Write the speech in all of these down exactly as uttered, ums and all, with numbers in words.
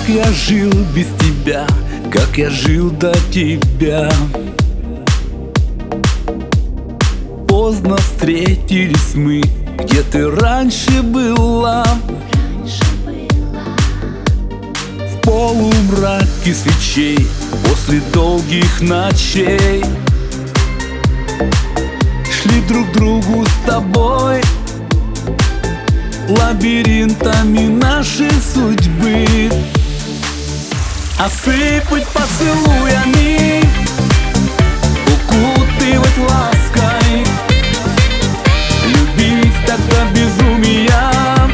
Как я жил без тебя, как я жил до тебя. Поздно встретились мы, где ты раньше была. В полумраке свечей, после долгих ночей, шли друг к другу с тобой лабиринтами нашей судьбы. Осыпать поцелуями, укутывать лаской, любить так до безумия,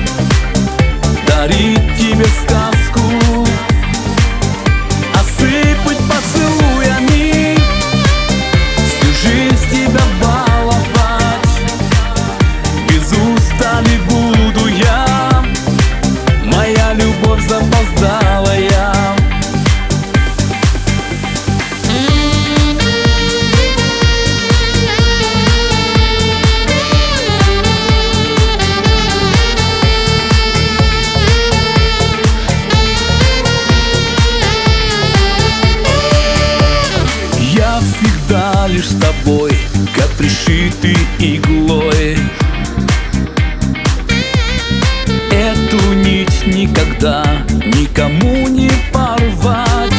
дарить тебе сказку. Осыпать поцелуями, всю жизнь тебя баловать, без устали буду я, моя любовь запоздалая. Всегда лишь с тобой, как пришитый иглой. Эту нить никогда никому не порвать.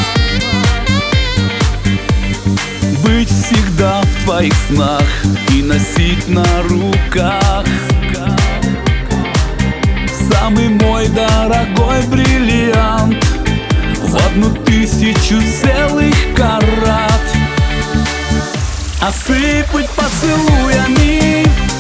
Быть всегда в твоих снах и носить на руках самый мой дорогой бриллиант в одну тысячу целых карат. Осыпать поцелуями,